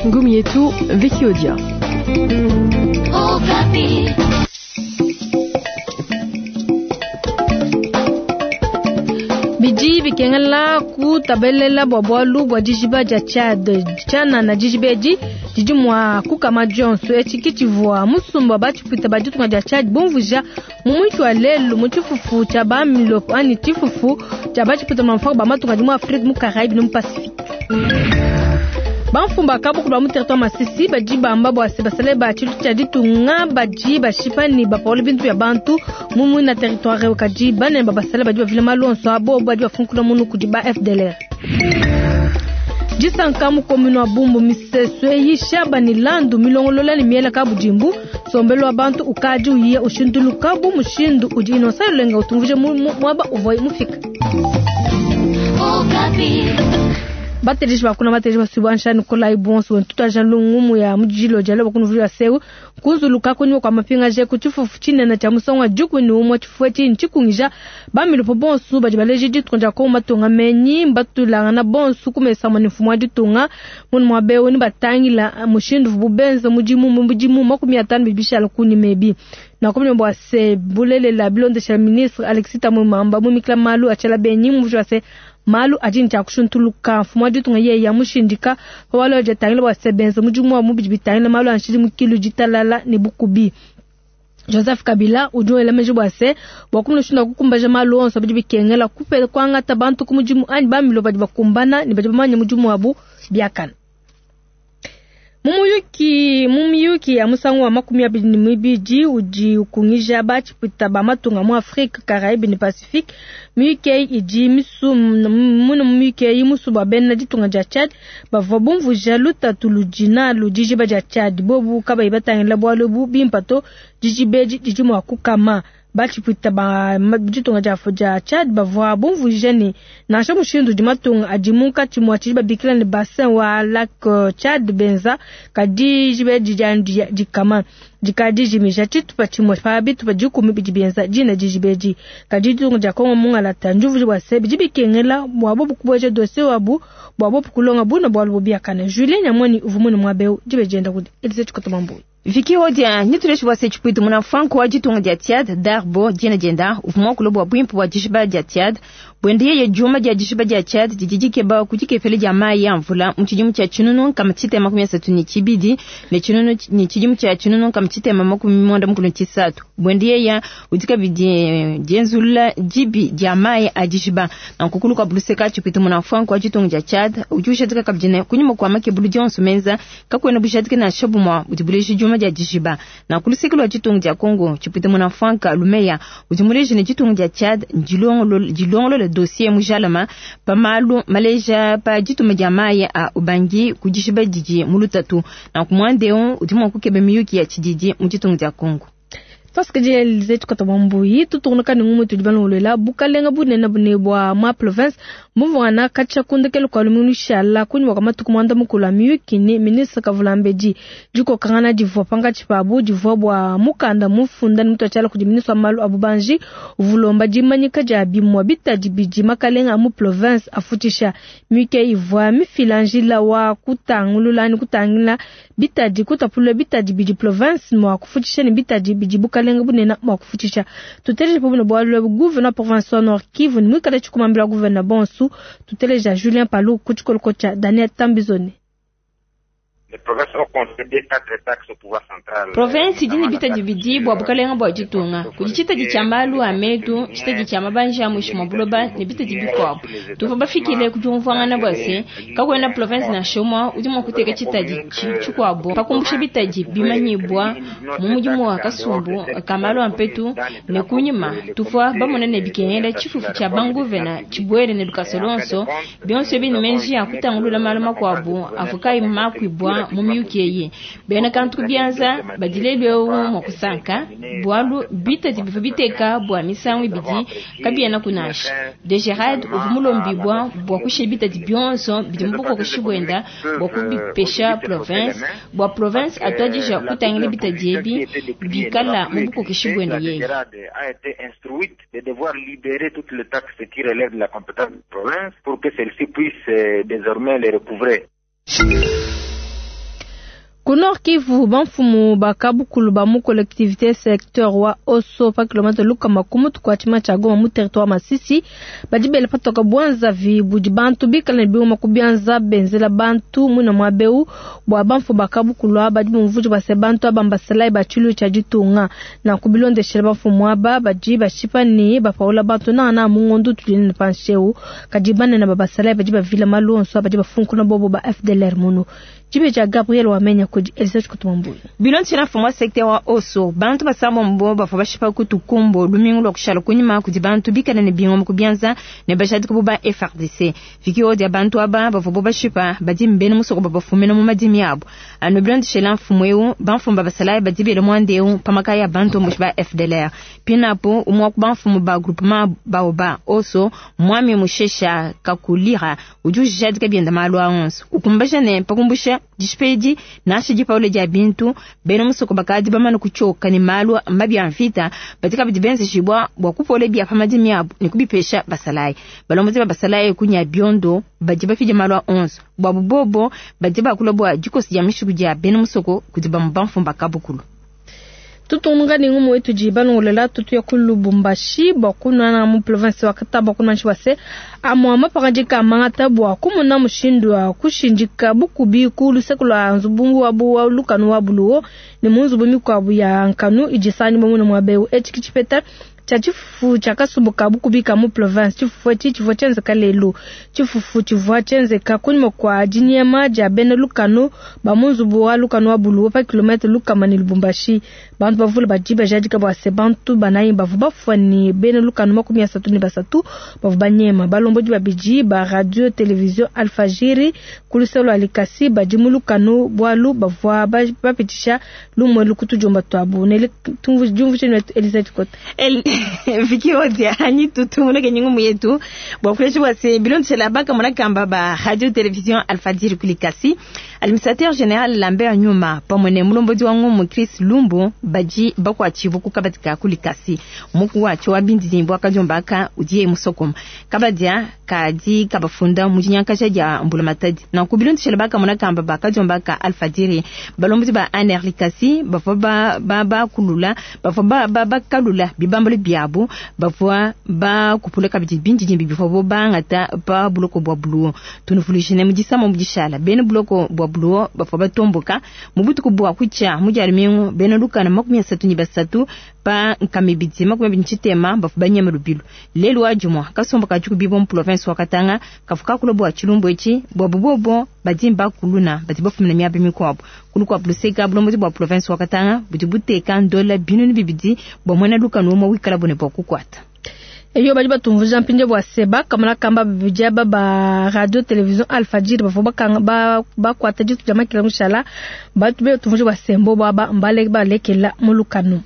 ngumi yetu Vikiodia. Biji bikengela ku tabelela bobolu bwa jijiba ja Chad chana na jijibeji jijimwa kukama Johnson echikichivwa musumba bachipita bajutunga ja Chad bonvuja mumwitwa lelu muchifufu cha bamilo ani chifufu cha bachipita mamfako bamatunga jimwa Afrique mu Caraïbe no Pacifique. Banfumba kabu kuba mu territoire Masisi bajiba ambabo asebasale ba chitu cha ditunga bajiba shipani ba pole bintu ya bantu mumu na territoire kajiba ne babasale bajiba vile malonso abo bajiba funkula munu kujiba FDLR. Jisankamu komino abumbu miseso yishaba ni landu milongolola ni miela kabu jimbu sombelo abantu ukaji uye ushindulu kabu mushindu ujino salenga utunguje mwaba uvoi mufika. Bateji bakuna bateji basubansha Nicolas Ibonso tutaja lungumu ya mjilo jalo bakunu vya seu kunzuluka kunyo kwa mapinga je kuchifufu chine na cha musonga juku ni umwa chifueti nchikungija bamilo po bonsu bajibaleji ditunja ko matunga menyi batulanga na bonsu kumesa mwanifumwa ditunga mun mwabeo ni batangila mushindu bubenza mujimu makumi atanu bibishala kuni mebi na komne mbo se bulele la bilonde cha ministre Alexis Tamumamba mumikla malu achala benyi mujwa se malu ajini cha kushuntuluka fumwa ditunga ye ya mushindika walo je tangila wa sebenza mujimu wa mubijibitangila malu anshiri mukilu jitalala ni bukubi. Joseph Kabila ujo elemeji bwase wakumno shunda kukumbaje malu onso bijibikengela kupe kwanga tabantu kumujimu ani bamilo bajibakumbana ni bajibamanya mujimu wabu biakana. Mumuyuki ya musangu wa makumi ya biji uji ukungija bachi pita ba matunga mu Afrique Caraïbe ni Pacifique muyuki iji misu munu muyuki musu ba benna ditunga ja Chad ba vobumvu jaluta tulujina lujiji ba ja Chad bobu kaba ibatangela bwalo bu bimpato jijibeji jijimu akukama bachi pita ba ditunga ja foja Chad ba vwa bumvu jeni na shamu shindu dimatunga ajimunka chimwachi ba bikila ni bassin wa lac Chad benza kadi jibe jikama jikadi jimisha chitu pachimwa fabi tupajuku mibijibenza jina jijibeji kadi tunga kongo munga la tanjuvu wa sebi jibikengela mwabobu kubweje dose wabu mwabobu kulonga buna bwalu biakana Julien Nyamoni uvumuni mwabeu jibe jenda kudi elise chikotomambu Vikiodia nituleshi wase chipuitu muna franco wa jitunga dia Tiad darbo jena jenda uvumwa kulobu wa bwimpu wa jishiba dia Tiad bwendiye ye juma dia jishiba dia Tiad jijike ba kujike fele dia mai ya mvula mchijimu cha chununu kama chite makumi ya satu ni chibidi ne chununu ni chijimu cha chununu kama chite makumi mwanda mkulu chisatu bwendiye ya utika bidi jenzula jibi dia mai ajishiba na kukulu kwa buluseka chipuitu muna franco wa jitunga dia Tiad ujusha tika kabjene kunyuma kwa make bulu jonsu menza kakwena bushatika na shabu mwa utibuleshi juma dia jishiba na kulisikilo wa jitunga dia Kongo chipuitu muna franco lumeya utimuleshi ne jitunga dia Tiad jilongolo le dossier mujalama pa malu Malaysia pa jituma jamaye a ubangi kujishiba jiji mulutatu na kumwandeo utimwa kukebe miyuki ya chijiji mujitunga dia Kongo. Paske je elize tukatabambu yi tutunuka ni ngumu tujibanulela bukalenga bunena bunebwa ma province muvana kacha kundekelo kwa lumunu shala kuni wakamatu kumanda mukula miyuki ni ministre Kavulambeji juko kangana jivo panga chipabu jivo bwa mukanda mufunda ni mutachala kuji ministre Malu Abubanji uvulomba jimanyika jabi mwabita jibiji makalenga mu province afutisha miyuki ivwa mifilanjila wa kutangila bitaji kutapulwe bitaji biji province mwa kufutisha ni bitaji biji bukalenga bunena mwa kufutisha tuteleje pobuno bwalwe gouverneur provincial Nord Kivu ni mwikale chukumambila gouverneur bonsu tuteleja Julien Palu kuchikolokocha Daniel Tambizone. Les provinces ont concédé 4 taxes au pouvoir central. Province jini bita jibidi bwa bukalenga bwa jitunga. Kujichita jichambalu amedu, chita jichama banja mwishima buloba ni bita jibikwabu. Tufa bafikile kujumfanga bwase, kakwenda province na shoma ujima kuteka chita jichukwabu. Pakumbusha bita jibimanyibwa, mumujimu wa kasumbu, kamalu ampetu, nekunyima. Tufa bamona nebikengele chifufu cha banguvena, chibwere nedukasolonso, bionso bini menji ya kutangulula malama kwabu, afukai makwibwa mumiyukeye bena kantu byanza badilelwe mu kusanka bwalu bita tibifubiteka bwa misanwe bidi kabiana kunash de Gerard uvumulombibwa bwa kushibita dibyonso bidimbuko kushibwenda bwa kubipesha province atwajija kutangile bita diebi bikala mubuko kushibwenda yeye a été instruite de devoir libérer toutes les taxes qui relèvent de la compétence de la province pour que celle-ci puisse désormais les recouvrer. Kunor Kivu banfumu bakabukulu ba mu collectivité secteur wa Oso pa kilomita luka makumu kwa chima cha Goma mu territoire Masisi badibele patoka bwanza vi bujibantu bikala biwo makubianza benzela bantu muna mwabeu bwa banfu bakabukulu abadibu mvuju basebantu abambaselai bachulu cha jitunga na kubilonde shirba fumu aba bajiba shipani bapaula bantu na mungondu tulini pansheu kajibane na babaselai bajiba vila maluonso bajiba funku na bobo ba FDLR munu jibe ja Gabriel wamenya kuji Elisabeth Kutumambuyo bilon tina fumwa secteur wa Oso bantu basamba mbo bafa bashipa kutukumbo lumingu lokushala kunyima kuti bantu bikana ne bingo mukubianza ne bashati kububa FRDC fikio dia bantu aba bafa bashipa badi mbene musoko babafumena mu madimi yabo ano bilon tishela fumweu banfumba basalai badi bele mwandeu pamakaya bantu mushba FDLR pinapo umwa kubanfumu ba groupement baoba Oso mwami mushesha kakulira ujuji jadi kabienda malwa 11 ukumbasha ne pakumbusha dispedi na shiji paule ja bintu beno musoko bakadi bamana kuchoka ni malwa mbabi amfita batika bibenze shibwa bwakupole bya pamadimi yabo nikubipesha basalai balomoze basalai kunya biondo bajiba fije malwa 11 bwabubobo bajiba kulobwa jikosi ya mishu kuja beno musoko kujiba mbamfumba kabukulu tutunga ni ngumu wetu jibano ngolela tutu ya kulubumbashi bakuna na mu province wa Kataba kuna shwase amwama pakajika mangata bwa kumuna mushindwa kushinjika bukubi kulu sekula nzubungu wabu wa lukanu wabuluo ni munzu bumi kwa abu ya nkanu ijisani mwana mwabeu echikichipeta chachifu chakasubuka bukubika mu province chifu chenze kalelu chifu chenze kakunimo kwa jinyema ja bene lukanu bamunzu bwa lukanu wabuluo pa kilometer lukamani Lubumbashi bantu bavula bajiba jadika bwa sebantu banayi bavuba fani bene lukanu makumi ya satu ni basatu bavuba nyema balomboji babiji ba radio television Alfajiri kuliselo alikasi bajimu lukanu bwalu bavwa bapitisha lumwe lukutu jomba twabu nele tunvu jumvu chenu Elisabeth Kota Vikio dia hani tutumuna kenyungu yetu bwafreshi wase bilon tshela baka mona kamba ba radio television Alfajiri kulikasi administrateur général Lambert Nyuma pamone mulombozi wangu mu Chris Lumbu baji bakwa chivu kukabatika kulikasi muku wacho wabindi mbwa kajombaka udie musokoma kabadia kaji kabafunda mujinyanka ja mbula matadi na kubilon tshela baka mona kamba ba kajombaka Alfajiri balombozi ba aner likasi ba kulula ba kalula bibambole biabu bafwa ba kupuleka bijinji bifo ba ngata ba buloko bwa bluo tunufulishine mujisama mujishala bene buloko bwa bluo bafwa batomboka mubutu kubwa kucha mujarmingu bene lukana makumi 37 pa nkamibiti makumi nchitema bafwa banyama rubilu lelu wajumwa kasomba kachuku bibo mu province wa Katanga kafuka kulobwa chilumbo echi bwa bubobo badimba kuluna badibafumna miabe mikwabo kulukwa pluseka bulomozi bwa province wa Katanga butibuteka $1 binuni bibidi bwa mwana luka numo wikala bone bwa kukwata eyo bajiba tumvuja mpinje bwa seba kamala kamba bijaba ba radio television Alfajiri bafoba kanga ba kwata jitu jama kila mushala batube tumvuja bwa sembo baba mbale ba lekela mulukanu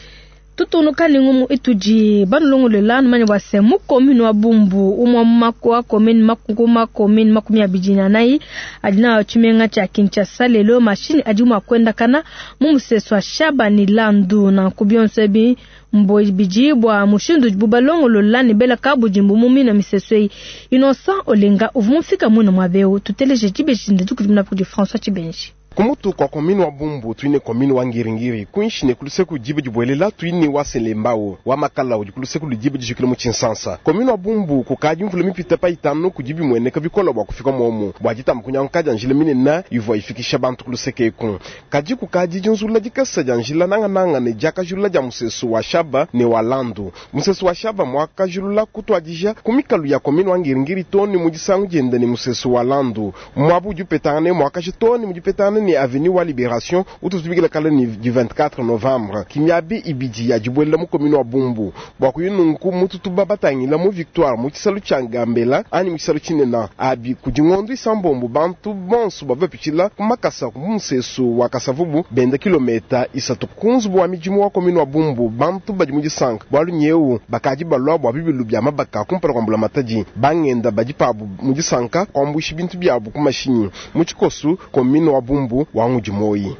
tutunuka ningumu ituji banulungu lelanu manye bwa semu kominu wa bumbu umwa makwa komini makunguma komini makumi ya bijina nai adina wachumenga cha Kinshasa lelo mashini ajuma kwenda kana mumuseso shaba ni landu na kubionsebi mbo bijibwa mushindu bubalongo lolani bela kabu jimbu mumi na miseswei Innocent Olenga uvumufika muna mwabeu tuteleje jibe jinde tukujumuna kudi François Chibenji Kumutu kwa komini wa bumbu tuine komini wa ngiringiri kuinshine kuluseku jibe jibwelela tuine wa selembao wa makala kuluseku jibe jikile mu Kinshasa komini wa bumbu kukaji mvule mipita pa itanu kujibi mwene kabikola bwa kufika momu bwajita mkunya nkaja njile minena yuvo ifikisha bantu kuluseke ku kaji kukaji junzula jikasa janjila nanga ne jaka jula ja musesu wa shaba ne walandu musesu wa shaba mwaka jula kutwajija kumikalu ya komini wa ngiringiri toni mujisangu jende ni musesu wa landu mwabu jupetane mwaka jitoni mujipetane ni avenue wa Libération utuzubikile kala ni du 24 novembre kimyabi ibiji ya jibwela mu komino wa bumbu bwakuyununku mututuba batangila mu Victoire mu kisalu changambela ani mu kisalu chinena abi kujingondo isambombu bantu bonsu babapichila kumakasa kumsesu wa Kasavubu benda kilometa isatu kunzu wa mijimu wa komino wa bumbu bantu bajimuji sank bwalu nyeu bakaji balwa bwa bibilu bya mabaka kumpara kwambula mataji bangenda bajipabu mujisanka kwambushi bintu byabu kumashinyi mu chikosu komino wa bumbu wangu jimoyi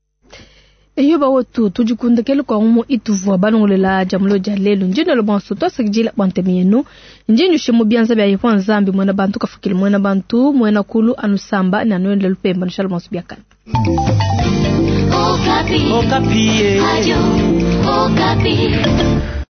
eyo bawotu tujikundekele kwa umo ituvwa banongolela jamulo jalelo njino lo bonso to sakjila bantemiyeno njinyu shimu byanza bya yifon zambi mwana bantu kafukile mwana bantu mwana kulu anusamba na noende lupemba nshalo bonso byakana Okapi. Radio Okapi.